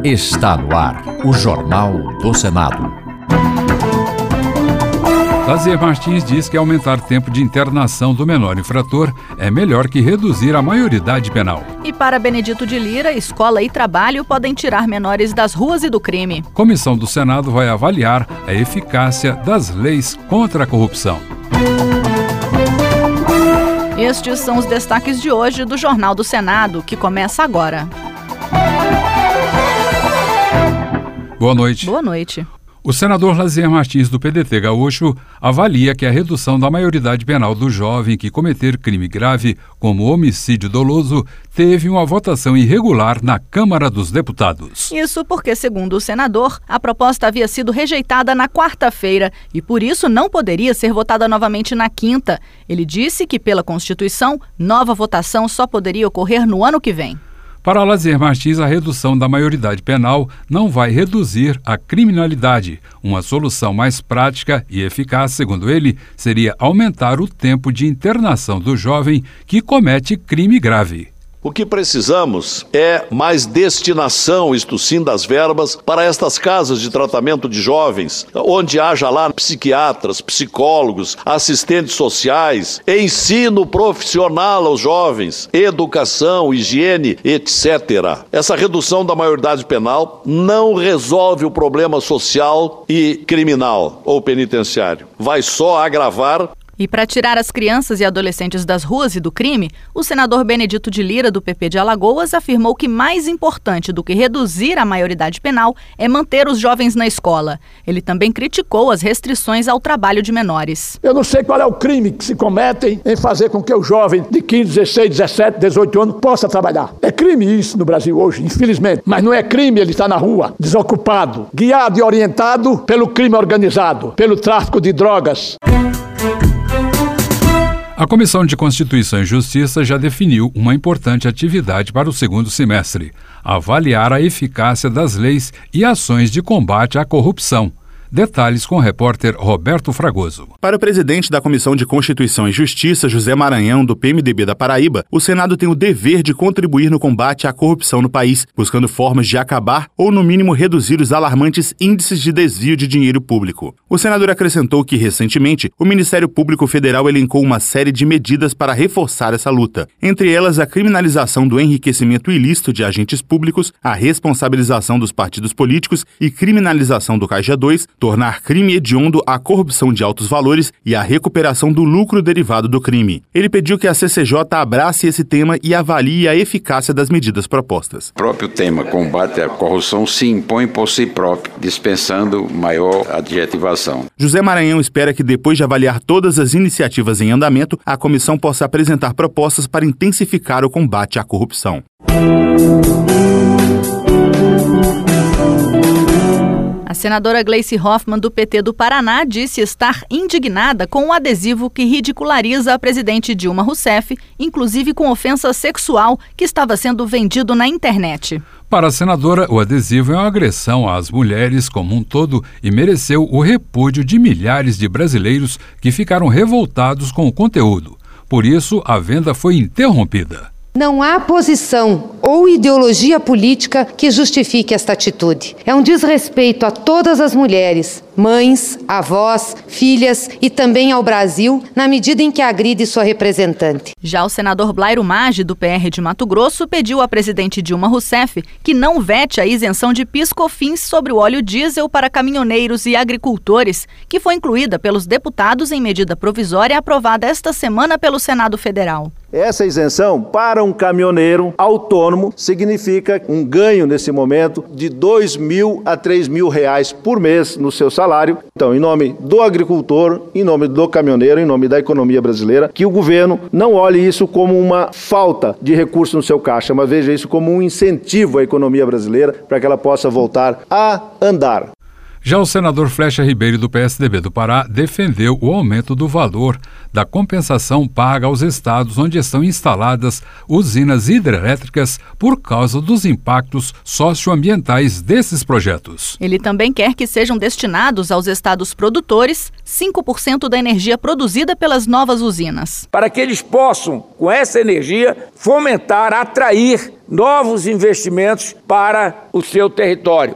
Está no ar o Jornal do Senado. Lazier Martins diz que aumentar tempo de internação do menor infrator é melhor que reduzir a maioridade penal. E para Benedito de Lira, escola e trabalho podem tirar menores das ruas e do crime. Comissão do Senado vai avaliar a eficácia das leis contra a corrupção. Estes são os destaques de hoje do Jornal do Senado, que começa agora. Boa noite. Boa noite. O senador Lazier Martins, do PDT gaúcho, avalia que a redução da maioridade penal do jovem que cometer crime grave, como homicídio doloso, teve uma votação irregular na Câmara dos Deputados. Isso porque, segundo o senador, a proposta havia sido rejeitada na quarta-feira e, por isso, não poderia ser votada novamente na quinta. Ele disse que, pela Constituição, nova votação só poderia ocorrer no ano que vem. Para Lazier Martins, a redução da maioridade penal não vai reduzir a criminalidade. Uma solução mais prática e eficaz, segundo ele, seria aumentar o tempo de internação do jovem que comete crime grave. O que precisamos é mais destinação, isto sim, das verbas para estas casas de tratamento de jovens, onde haja lá psiquiatras, psicólogos, assistentes sociais, ensino profissional aos jovens, educação, higiene, etc. Essa redução da maioridade penal não resolve o problema social e criminal ou penitenciário. Vai só agravar. E para tirar as crianças e adolescentes das ruas e do crime, o senador Benedito de Lira, do PP de Alagoas, afirmou que mais importante do que reduzir a maioridade penal é manter os jovens na escola. Ele também criticou as restrições ao trabalho de menores. Eu não sei qual é o crime que se cometem em fazer com que o jovem de 15, 16, 17, 18 anos possa trabalhar. É crime isso no Brasil hoje, infelizmente. Mas não é crime ele estar na rua, desocupado, guiado e orientado pelo crime organizado, pelo tráfico de drogas. A Comissão de Constituição e Justiça já definiu uma importante atividade para o segundo semestre: avaliar a eficácia das leis e ações de combate à corrupção. Detalhes com o repórter Roberto Fragoso. Para o presidente da Comissão de Constituição e Justiça, José Maranhão, do PMDB da Paraíba, o Senado tem o dever de contribuir no combate à corrupção no país, buscando formas de acabar ou, no mínimo, reduzir os alarmantes índices de desvio de dinheiro público. O senador acrescentou que, recentemente, o Ministério Público Federal elencou uma série de medidas para reforçar essa luta. Entre elas, a criminalização do enriquecimento ilícito de agentes públicos, a responsabilização dos partidos políticos e criminalização do Caixa 2, tornar crime hediondo a corrupção de altos valores e a recuperação do lucro derivado do crime. Ele pediu que a CCJ abrace esse tema e avalie a eficácia das medidas propostas. O próprio tema, combate à corrupção, se impõe por si próprio, dispensando maior adjetivação. José Maranhão espera que, depois de avaliar todas as iniciativas em andamento, a comissão possa apresentar propostas para intensificar o combate à corrupção. A senadora Gleice Hoffmann, do PT do Paraná, disse estar indignada com um adesivo que ridiculariza a presidente Dilma Rousseff, inclusive com ofensa sexual, que estava sendo vendido na internet. Para a senadora, o adesivo é uma agressão às mulheres como um todo e mereceu o repúdio de milhares de brasileiros que ficaram revoltados com o conteúdo. Por isso, a venda foi interrompida. Não há posição ou ideologia política que justifique esta atitude. É um desrespeito a todas as mulheres, mães, avós, filhas e também ao Brasil, na medida em que agride sua representante. Já o senador Blairo Maggi, do PR de Mato Grosso, pediu à presidente Dilma Rousseff que não vete a isenção de PIS/COFINS sobre o óleo diesel para caminhoneiros e agricultores, que foi incluída pelos deputados em medida provisória aprovada esta semana pelo Senado Federal. Essa isenção para um caminhoneiro autônomo significa um ganho nesse momento de R$2.000 a R$3.000 por mês no seu salário. Então, em nome do agricultor, em nome do caminhoneiro, em nome da economia brasileira, que o governo não olhe isso como uma falta de recurso no seu caixa, mas veja isso como um incentivo à economia brasileira para que ela possa voltar a andar. Já o senador Flecha Ribeiro, do PSDB do Pará, defendeu o aumento do valor da compensação paga aos estados onde estão instaladas usinas hidrelétricas por causa dos impactos socioambientais desses projetos. Ele também quer que sejam destinados aos estados produtores 5% da energia produzida pelas novas usinas. Para que eles possam, com essa energia, fomentar, atrair novos investimentos para o seu território.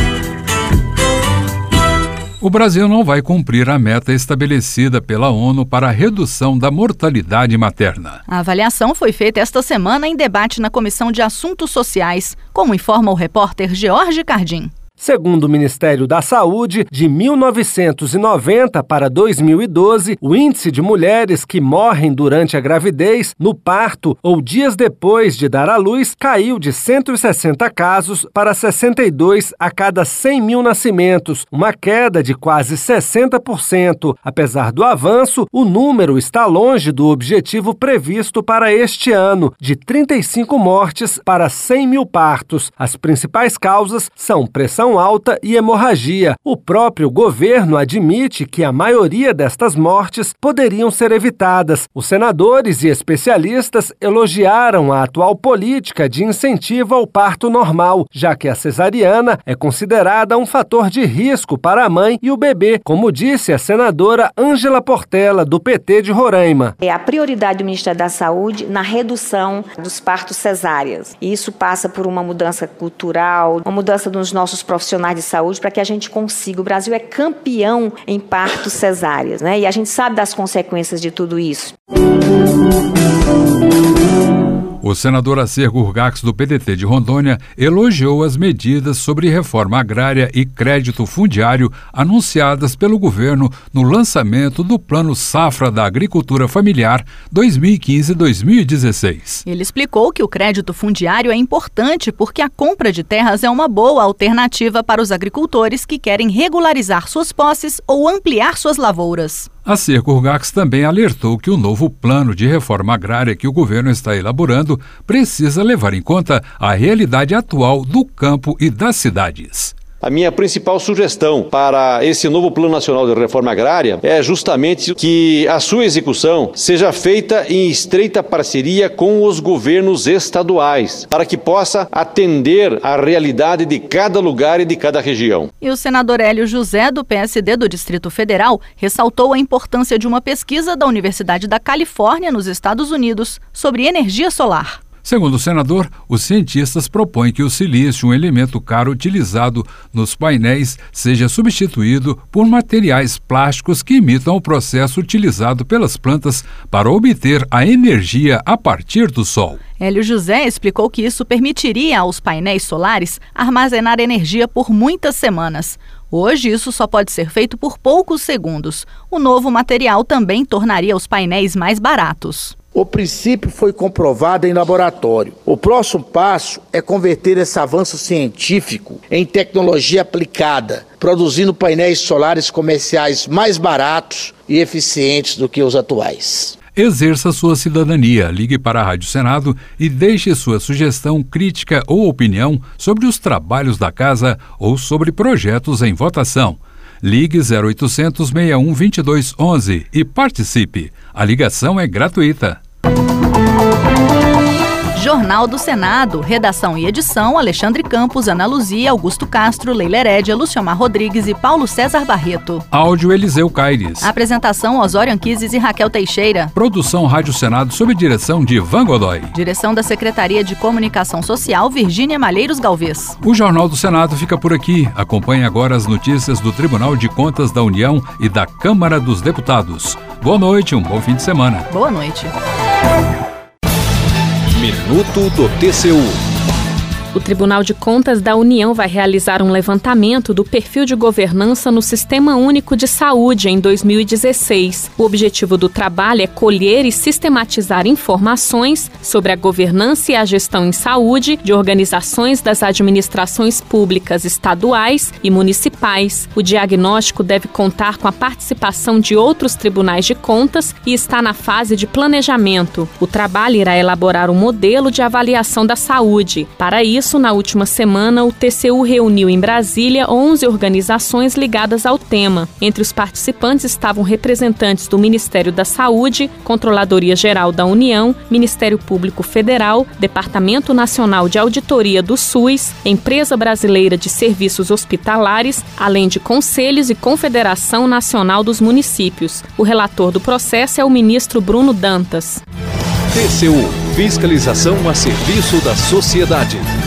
O Brasil não vai cumprir a meta estabelecida pela ONU para a redução da mortalidade materna. A avaliação foi feita esta semana em debate na Comissão de Assuntos Sociais, como informa o repórter George Cardim. Segundo o Ministério da Saúde, de 1990 para 2012, o índice de mulheres que morrem durante a gravidez, no parto ou dias depois de dar à luz caiu de 160 casos para 62 a cada 100 mil nascimentos, uma queda de quase 60%. Apesar do avanço, o número está longe do objetivo previsto para este ano, de 35 mortes para 100 mil partos. As principais causas são pressão alta e hemorragia. O próprio governo admite que a maioria destas mortes poderiam ser evitadas. Os senadores e especialistas elogiaram a atual política de incentivo ao parto normal, já que a cesariana é considerada um fator de risco para a mãe e o bebê, como disse a senadora Ângela Portela, do PT de Roraima. É a prioridade do Ministério da Saúde na redução dos partos cesáreas. E isso passa por uma mudança cultural, uma mudança dos nossos profissionais de saúde para que a gente consiga. O Brasil é campeão em partos cesáreas, né? E a gente sabe das consequências de tudo isso. O senador Acergo Urgax, do PDT de Rondônia, elogiou as medidas sobre reforma agrária e crédito fundiário anunciadas pelo governo no lançamento do Plano Safra da Agricultura Familiar 2015-2016. Ele explicou que o crédito fundiário é importante porque a compra de terras é uma boa alternativa para os agricultores que querem regularizar suas posses ou ampliar suas lavouras. Acergo Urgax também alertou que o novo plano de reforma agrária que o governo está elaborando precisa levar em conta a realidade atual do campo e das cidades. A minha principal sugestão para esse novo Plano Nacional de Reforma Agrária é justamente que a sua execução seja feita em estreita parceria com os governos estaduais, para que possa atender à realidade de cada lugar e de cada região. E o senador Hélio José, do PSD do Distrito Federal, ressaltou a importância de uma pesquisa da Universidade da Califórnia, nos Estados Unidos, sobre energia solar. Segundo o senador, os cientistas propõem que o silício, um elemento caro utilizado nos painéis, seja substituído por materiais plásticos que imitam o processo utilizado pelas plantas para obter a energia a partir do sol. Hélio José explicou que isso permitiria aos painéis solares armazenar energia por muitas semanas. Hoje, isso só pode ser feito por poucos segundos. O novo material também tornaria os painéis mais baratos. O princípio foi comprovado em laboratório. O próximo passo é converter esse avanço científico em tecnologia aplicada, produzindo painéis solares comerciais mais baratos e eficientes do que os atuais. Exerça sua cidadania, ligue para a Rádio Senado e deixe sua sugestão, crítica ou opinião sobre os trabalhos da casa ou sobre projetos em votação. Ligue 0800 61 22 11 e participe. A ligação é gratuita. Jornal do Senado, redação e edição, Alexandre Campos, Ana Luzia, Augusto Castro, Leila Herédia, Luciomar Rodrigues e Paulo César Barreto. Áudio Eliseu Caires. Apresentação Osório Anquises e Raquel Teixeira. Produção Rádio Senado sob direção de Ivan Godoy. Direção da Secretaria de Comunicação Social, Virgínia Malheiros Galvez. O Jornal do Senado fica por aqui. Acompanhe agora as notícias do Tribunal de Contas da União e da Câmara dos Deputados. Boa noite, um bom fim de semana. Boa noite. Minuto do TCU. O Tribunal de Contas da União vai realizar um levantamento do perfil de governança no Sistema Único de Saúde em 2016. O objetivo do trabalho é colher e sistematizar informações sobre a governança e a gestão em saúde de organizações das administrações públicas estaduais e municipais. O diagnóstico deve contar com a participação de outros tribunais de contas e está na fase de planejamento. O trabalho irá elaborar um modelo de avaliação da saúde. Para isso, isso, na última semana, o TCU reuniu em Brasília 11 organizações ligadas ao tema. Entre os participantes estavam representantes do Ministério da Saúde, Controladoria Geral da União, Ministério Público Federal, Departamento Nacional de Auditoria do SUS, Empresa Brasileira de Serviços Hospitalares, além de conselhos e Confederação Nacional dos Municípios. O relator do processo é o ministro Bruno Dantas. TCU, fiscalização a serviço da sociedade.